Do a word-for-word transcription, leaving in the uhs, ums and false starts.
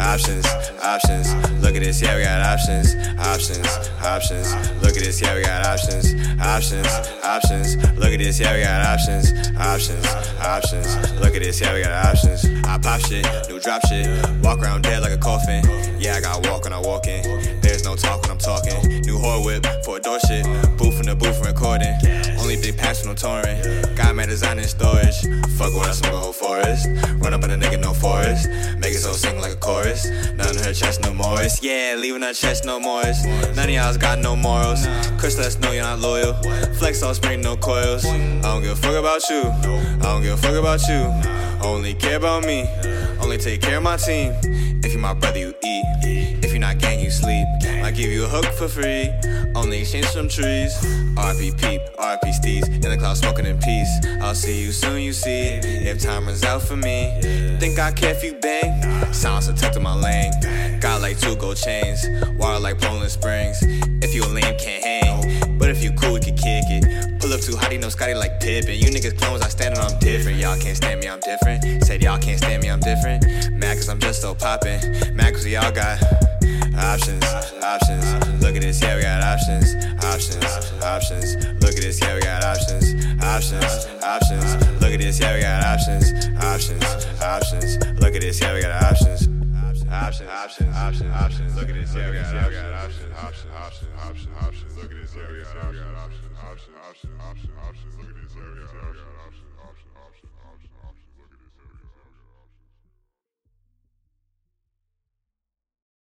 Options, options. Look at this, yeah, we got options. Options, options. Look at this, yeah, we got options. Options, options. Look at this, yeah, we got options. Options, options. Look at this, yeah, we got options. I pop shit, new drop shit. Walk around dead like a coffin. Yeah, I got walk when I walk in. There's no talk when I'm talking. New whore whip for a door shit. Booth in the booth recording. Only big packs when I'm touring. Got my design in storage. Fuck what else, I'm going forest. Run up on a nigga, no forest. Make it so sing like a chorus. None of her chest, no Morris. Yeah, leaving her chest, no Morris. None of y'all's got no morals. Chris, let's know you're not loyal. Flex all spring, no coils. I don't give a fuck about you. I don't give a fuck about you. Only care about me. Only take care of my team. If you my brother, you eat. If you're not gang, you sleep. I give you a hook for free. Only exchange some trees. R P Peep, R P Steez. In the cloud smoking in peace. I'll see you soon, you see. If time runs out for me. Think I care if you bang? Silence protecting my lane. Got like two gold chains. Water like Poland Springs. If you a lame, can't hang. But if you cool, we can kick it. Pull up too hot, you know Scotty like Pippen. You niggas clones, I stand on, I'm different. Y'all can't stand me, I'm different. Said y'all can't stand me, I'm different. Mad cause I'm just so poppin'. Mad cause y'all got options, options. Look at this, yeah, we got options. Options, options. Look at this, yeah, we got options. Options, options. Look at this, yeah, we got options. Options, options. Look at this, yeah, we got options. Options, options, options, options. Look at this, yeah, we got options. Options, options, options, options. Look at this, yeah, we got options. Options, options, options, options. Look at this, yeah, we got options.